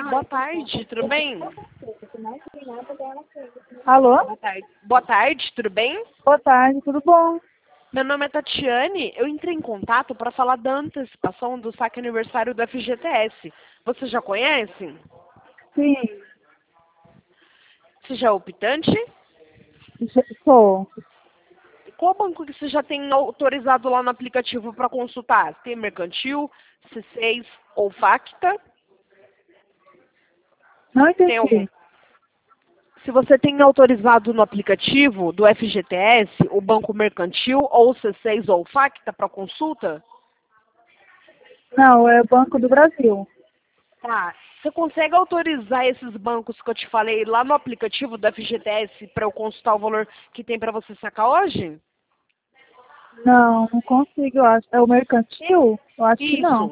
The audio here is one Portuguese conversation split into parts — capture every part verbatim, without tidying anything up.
Boa tarde, tudo bem? Alô? Boa tarde. Boa tarde, tudo bem? Boa tarde, tudo bom? Meu nome é Tatiane. Eu entrei em contato para falar da antecipação do saque aniversário do F G T S. Você já conhece? Sim, Você já é optante? já- sou. Qual banco que você já tem autorizado lá no aplicativo para consultar? Tem Mercantil, C seis ou Facta? Não Tem algum? entendi. Se você tem autorizado no aplicativo do F G T S, o Banco Mercantil ou C seis ou Facta para consulta, Não, é o Banco do Brasil. tá. Você consegue autorizar esses bancos que eu te falei lá no aplicativo do F G T S para eu consultar o valor que tem para você sacar hoje? Não, não consigo, eu acho. É o mercantil? Eu acho que não. Isso.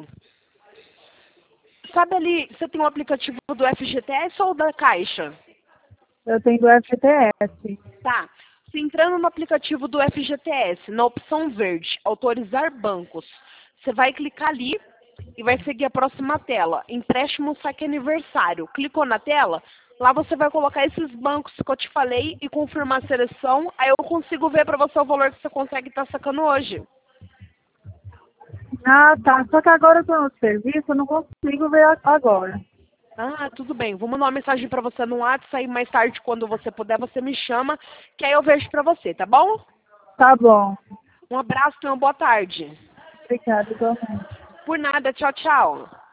Sabe ali, você tem um aplicativo do F G T S ou da Caixa? Eu tenho do F G T S. Tá. Você entrando no aplicativo do F G T S, na opção verde, autorizar bancos, você vai clicar ali e vai seguir a próxima tela, empréstimo saque aniversário. Clicou na tela, lá você vai colocar esses bancos que eu te falei e confirmar a seleção, aí eu consigo ver para você o valor que você consegue estar sacando hoje. Ah, tá. Só que agora eu tô no serviço, eu não consigo ver a- agora. Ah, tudo bem. Vou mandar uma mensagem para você no WhatsApp, aí mais tarde, quando você puder, você me chama, que aí eu vejo para você, tá bom? Tá bom. Um abraço e uma boa tarde. Obrigada, igualmente. Por nada, tchau, tchau.